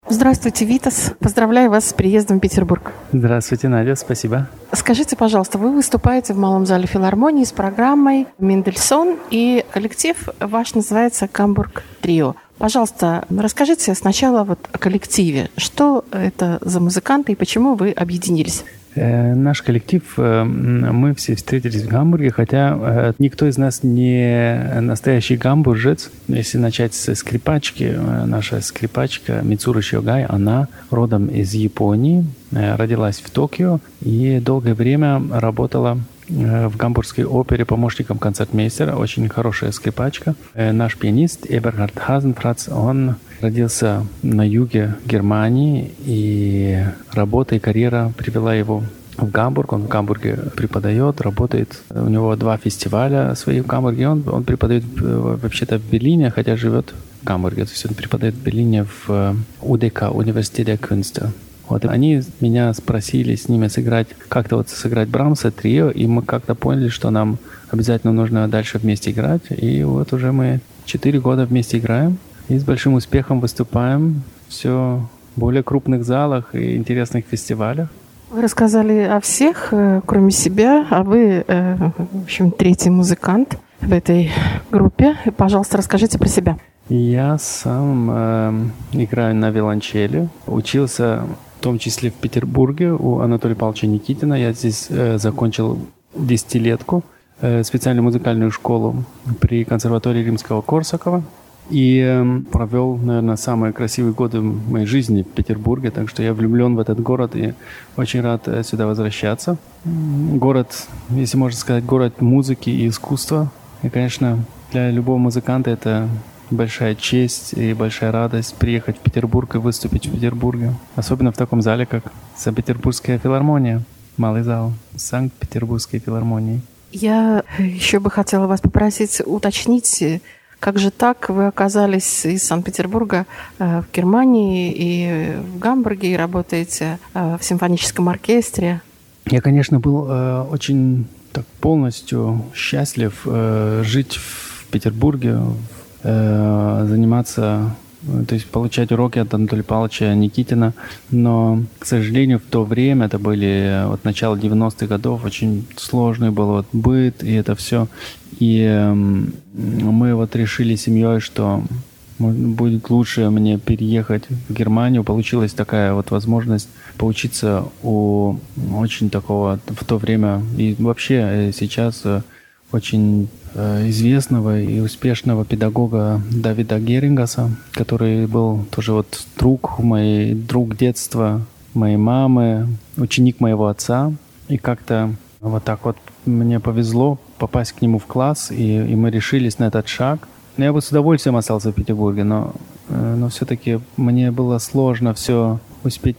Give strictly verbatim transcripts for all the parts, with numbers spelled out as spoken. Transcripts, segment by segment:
Здравствуйте, Витас. Поздравляю вас с приездом в Петербург. Здравствуйте, Надя, спасибо. Скажите, пожалуйста, вы выступаете в Малом зале филармонии с программой «Мендельсон», и коллектив ваш называется «Гамбург Трио». Пожалуйста, расскажите сначала вот о коллективе. Что это за музыканты и почему вы объединились? Э, наш коллектив, э, мы все встретились в Гамбурге, хотя э, никто из нас не настоящий гамбуржец. Если начать со скрипачки, э, наша скрипачка Мицуру Шиогай, она родом из Японии, э, родилась в Токио и долгое время работала в Гамбургской опере помощником концертмейстера, очень хорошая скрипачка. Наш пианист Эберхард Хазенфрац, он родился на юге Германии, и работа и карьера привела его в Гамбург. Он в Гамбурге преподает, работает. У него два фестиваля своих в Гамбурге. Он, он преподает вообще-то в Берлине, хотя живет в Гамбурге. То есть он преподает в Берлине в УДК, Университет der Künste. Вот они меня спросили с ними сыграть, как-то вот сыграть Брамса, трио, и мы как-то поняли, что нам обязательно нужно дальше вместе играть. И вот уже мы четыре года вместе играем и с большим успехом выступаем все в более крупных залах и интересных фестивалях. Вы рассказали о всех, кроме себя, а вы, в общем, третий музыкант в этой группе. Пожалуйста, расскажите про себя. Я сам э, играю на виолончели, учился в том числе в Петербурге у Анатолия Павловича Никитина. Я здесь э, закончил десятилетку, э, специальную музыкальную школу при консерватории Римского-Корсакова. И э, провел, наверное, самые красивые годы моей жизни в Петербурге. Так что я влюблен в этот город и очень рад э, сюда возвращаться. Город, если можно сказать, город музыки и искусства. И, конечно, для любого музыканта это большая честь и большая радость приехать в Петербург и выступить в Петербурге. Особенно в таком зале, как Санкт-Петербургская филармония, Малый зал Санкт-Петербургской филармонии. Я еще бы хотела вас попросить уточнить, как же так вы оказались из Санкт-Петербурга в Германии и в Гамбурге и работаете в симфоническом оркестре? Я, конечно, был э, очень так полностью счастлив э, жить в Петербурге, заниматься, то есть получать уроки от Анатолия Павловича Никитина. Но, к сожалению, в то время, это были вот начало девяностых годов, очень сложный был вот быт и это все. И э, мы вот решили с семьей, что будет лучше мне переехать в Германию. Получилась такая вот возможность поучиться у очень такого в то время и вообще сейчас очень известного и успешного педагога Давида Герингаса, который был тоже вот друг мой, друг детства моей мамы, ученик моего отца. И как-то вот так вот мне повезло попасть к нему в класс, и, и мы решились на этот шаг. Я бы с удовольствием остался в Петербурге, но, но все-таки мне было сложно все успеть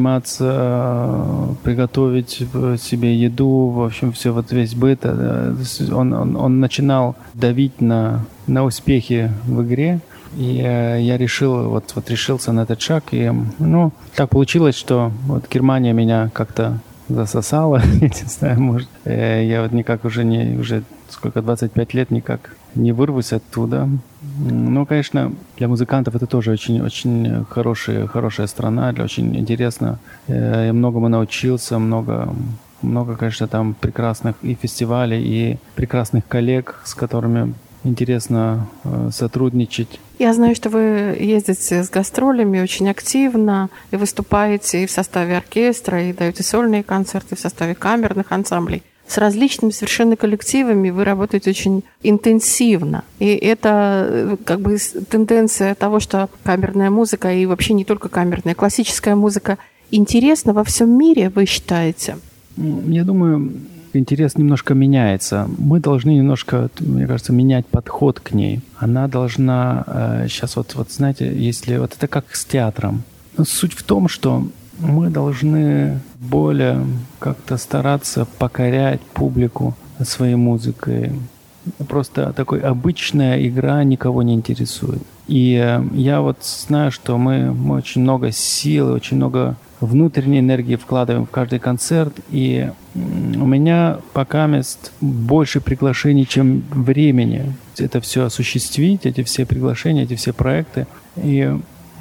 позаниматься, приготовить себе еду, в общем, все вот весь быт. Он, он, он начинал давить на, на успехи в игре, и я решил, вот, вот решился на этот шаг, и, ну, так получилось, что вот Германия меня как-то засосала, я не знаю, может, я вот никак уже не, уже сколько, двадцать пять лет никак не вырвусь оттуда. Ну, конечно, для музыкантов это тоже очень-очень хорошая, хорошая страна, для очень интересно. Я многому научился, много, много, конечно, там прекрасных и фестивалей, и прекрасных коллег, с которыми интересно сотрудничать. Я знаю, что вы ездите с гастролями очень активно, и выступаете и в составе оркестра, и даете сольные концерты в составе камерных ансамблей. С различными совершенно коллективами вы работаете очень интенсивно. И это как бы тенденция того, что камерная музыка, и вообще не только камерная, классическая музыка интересна во всем мире, вы считаете? Я думаю, интерес немножко меняется. Мы должны немножко, мне кажется, менять подход к ней. Она должна э, сейчас вот, вот, знаете, если вот это как с театром. Но суть в том, что мы должны более как-то стараться покорять публику своей музыкой. Просто такой обычная игра никого не интересует. И я вот знаю, что мы, мы очень много сил, очень много внутренней энергии вкладываем в каждый концерт. И у меня пока мест больше приглашений, чем времени. Это все осуществить, эти все приглашения, эти все проекты. И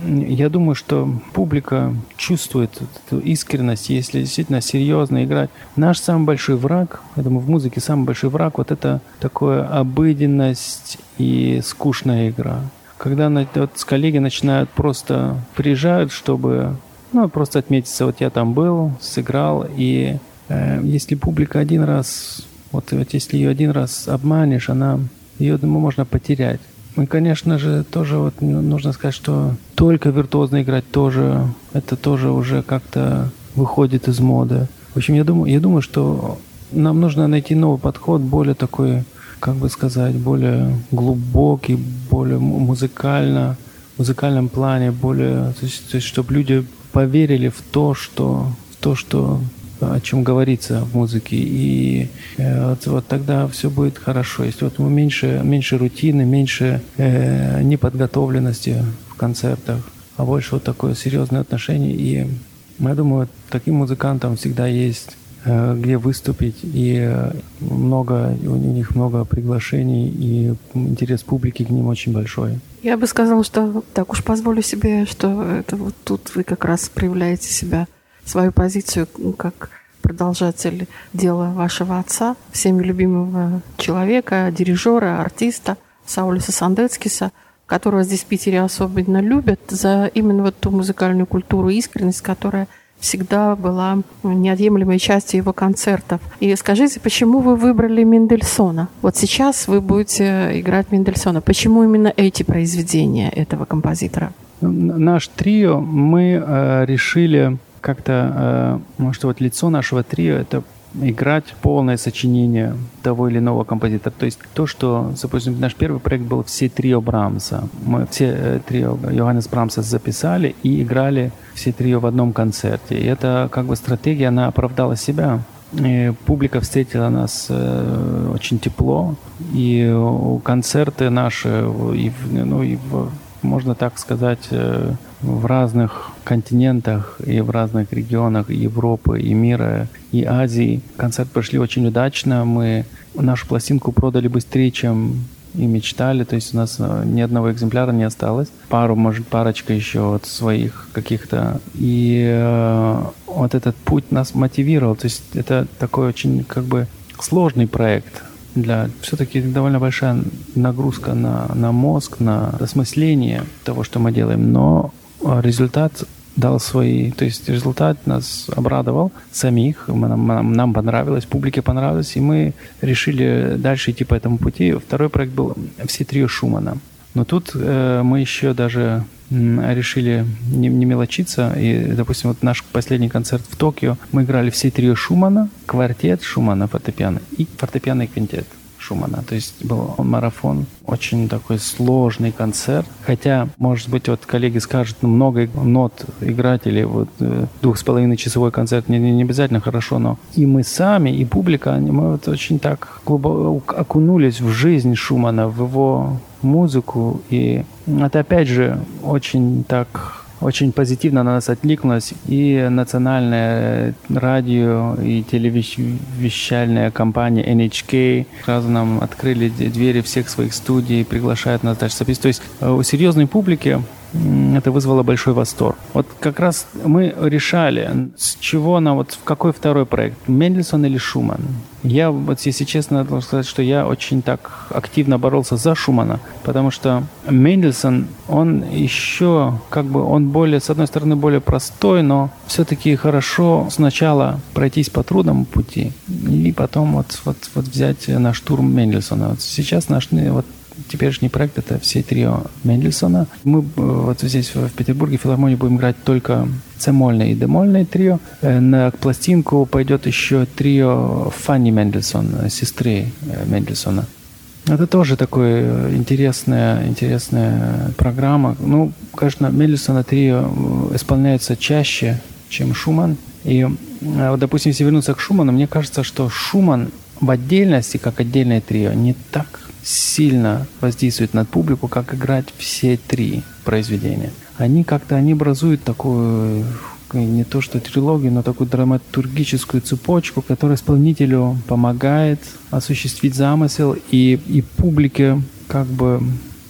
я думаю, что публика чувствует эту искренность, если действительно серьезно играть. Наш самый большой враг, я думаю, в музыке самый большой враг, вот это такое обыденность и скучная игра. Когда вот коллеги начинают просто приезжают, чтобы ну, просто отметиться, вот я там был, сыграл, и э, если публика один раз, вот, вот если ее один раз обманешь, она, ее, думаю, можно потерять. И, конечно же, тоже вот нужно сказать, что только виртуозно играть тоже, это тоже уже как-то выходит из моды. В общем, я думаю, я думаю, что нам нужно найти новый подход, более такой, как бы сказать, более глубокий, более музыкально, в музыкальном плане, более, то есть, то есть чтобы люди поверили в то, что, в то, что о чем говорится в музыке, и э, вот, вот тогда все будет хорошо. Если вот меньше, меньше рутины, меньше э, неподготовленности в концертах, а больше вот такое серьезное отношение. И я думаю, таким музыкантам всегда есть э, где выступить, и много, у них много приглашений, и интерес публики к ним очень большой. Я бы сказала, что так уж позволю себе, что это вот тут вы как раз проявляете себя, свою позицию как продолжатель дела вашего отца, всеми любимого человека, дирижера, артиста Саулиса Сандецкиса, которого здесь в Питере особенно любят за именно вот ту музыкальную культуру и искренность, которая всегда была неотъемлемой частью его концертов. И скажите, почему вы выбрали Мендельсона? Вот сейчас вы будете играть Мендельсона. Почему именно эти произведения этого композитора? Наш трио мы э, решили как-то, э, что вот лицо нашего трио — это играть полное сочинение того или иного композитора. То есть то, что, допустим, наш первый проект был все трио Брамса. Мы все э, трио Йоханнес Брамса записали и играли все трио в одном концерте. И эта как бы стратегия, она оправдала себя. И публика встретила нас э, очень тепло. И э, концерты наши, и, ну, и в, можно так сказать, э, в разных континентах и в разных регионах Европы и мира, и Азии. Концерты прошли очень удачно. Мы нашу пластинку продали быстрее, чем и мечтали. То есть у нас ни одного экземпляра не осталось. Пару, может, парочка еще вот своих каких-то. И э, вот этот путь нас мотивировал. То есть это такой очень как бы сложный проект. Для все-таки довольно большая нагрузка на, на мозг, на осмысление того, что мы делаем. Но результат дал свои... То есть результат нас обрадовал самих, нам, нам, нам понравилось, публике понравилось, и мы решили дальше идти по этому пути. Второй проект был все трио Шумана. Но тут э, мы еще даже э, решили не, не мелочиться. И, допустим, вот наш последний концерт в Токио, мы играли все трио Шумана, квартет Шумана, фортепиано и фортепианный квинтет Шумана. То есть был марафон, очень такой сложный концерт. Хотя, может быть, вот коллеги скажут, ну, много нот играть или вот э, двух с половиной часовой концерт не, не обязательно хорошо, но и мы сами, и публика, мы вот очень так глубоко окунулись в жизнь Шумана, в его музыку, и это опять же очень так очень позитивно на нас откликнулось, и национальное радио, и телевещательная компания эн эйч кей сразу нам открыли двери всех своих студий, приглашают нас дальше записывать. То есть у серьезной публики это вызвало большой восторг. Вот как раз мы решали, с чего нам, вот в какой второй проект, Мендельсон или Шуман. Я, вот если честно, должен сказать, что я очень так активно боролся за Шумана, потому что Мендельсон, он еще, как бы, он более, с одной стороны, более простой, но все-таки хорошо сначала пройтись по трудному пути, и потом вот, вот, вот взять на штурм Мендельсона. Вот сейчас наш, вот, теперешний проект — это все трио Мендельсона. Мы вот здесь в Петербурге в филармонии будем играть только цемольное и демольное трио. На пластинку пойдет еще трио Фанни Мендельсон, сестры Мендельсона. Это тоже такая интересная, интересная программа. Ну, конечно, Мендельсона трио исполняется чаще, чем Шуман. И, вот, допустим, если вернуться к Шуману, мне кажется, что Шуман в отдельности, как отдельное трио, не так сильно воздействует на публику, как играть все три произведения. Они как-то они образуют такую, не то что трилогию, но такую драматургическую цепочку, которая исполнителю помогает осуществить замысел, и, и публике как бы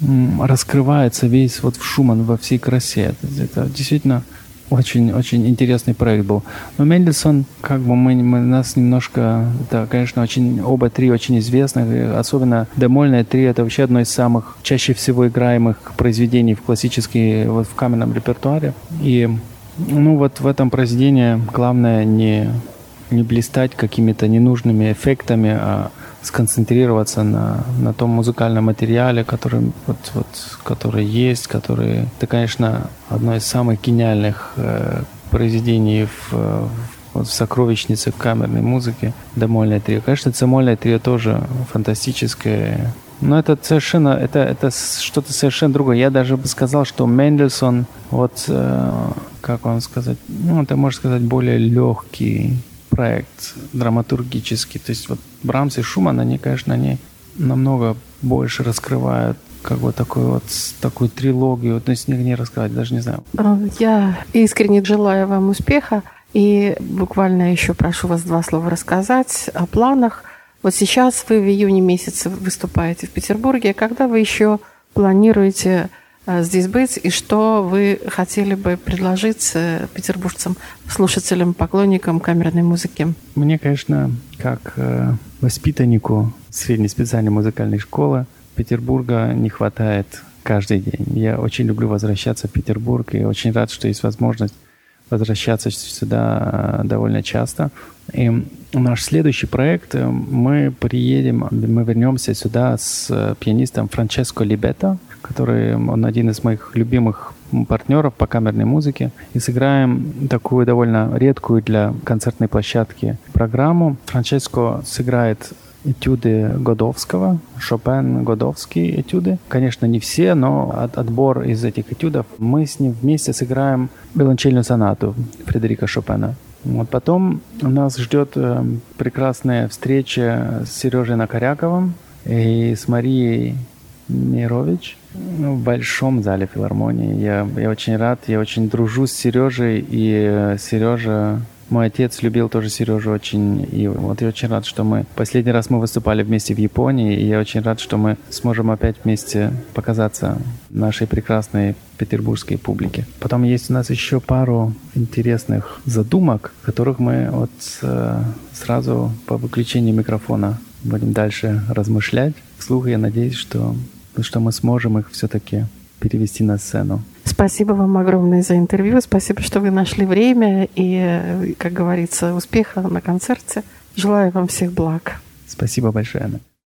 раскрывается весь вот в Шуман во всей красе. Это, это действительно очень-очень интересный проект был. Но Мендельсон, как бы мы, мы нас немножко, да, конечно, очень, оба три очень известны, особенно Демольное три, это вообще одно из самых чаще всего играемых произведений в классической, вот в камерном репертуаре. И, ну, вот в этом произведении главное не, не блистать какими-то ненужными эффектами, а сконцентрироваться на, на том музыкальном материале, который, вот, вот, который есть, который... Это, конечно, одно из самых гениальных э, произведений в, в, в сокровищнице камерной музыки. Демольное трио. Конечно, цемольное трио тоже фантастическое. Но это совершенно... Это, это что-то совершенно другое. Я даже бы сказал, что Мендельсон, вот, э, как вам сказать, ну, это, можно сказать, более легкий проект драматургический. То есть вот Брамс и Шуман, они, конечно, они намного больше раскрывают как бы такую вот такую трилогию. То есть не раскрывать, даже не знаю. Я искренне желаю вам успеха и буквально еще прошу вас два слова рассказать о планах. Вот сейчас вы в июне месяце выступаете в Петербурге. Когда вы еще планируете здесь быть, и что вы хотели бы предложить петербуржцам, слушателям, поклонникам камерной музыки? Мне, конечно, как э, воспитаннику средней специальной музыкальной школы Петербурга не хватает каждый день. Я очень люблю возвращаться в Петербург и очень рад, что есть возможность возвращаться сюда довольно часто. И наш следующий проект, мы приедем, мы вернемся сюда с пианистом Франческо Либетто, который, он один из моих любимых партнеров по камерной музыке, и сыграем такую довольно редкую для концертной площадки программу. Франческо сыграет этюды Годовского, Шопен, Годовский этюды. Конечно, не все, но от, отбор из этих этюдов. Мы с ним вместе сыграем виолончельную сонату Фредерика Шопена. Вот потом нас ждет э, прекрасная встреча с Сережей Накоряковым и с Марией Мирович в большом зале филармонии. Я, я очень рад, я очень дружу с Сережей, и Сережа... Мой отец любил тоже Сережу очень, и вот я очень рад, что мы... Последний раз мы выступали вместе в Японии, и я очень рад, что мы сможем опять вместе показаться нашей прекрасной петербургской публике. Потом есть у нас еще пару интересных задумок, которых мы вот э, сразу по выключению микрофона будем дальше размышлять. Вслух я надеюсь, что, что мы сможем их все-таки перевести на сцену. Спасибо вам огромное за интервью. Спасибо, что вы нашли время и, как говорится, успеха на концерте. Желаю вам всех благ. Спасибо большое, Анна.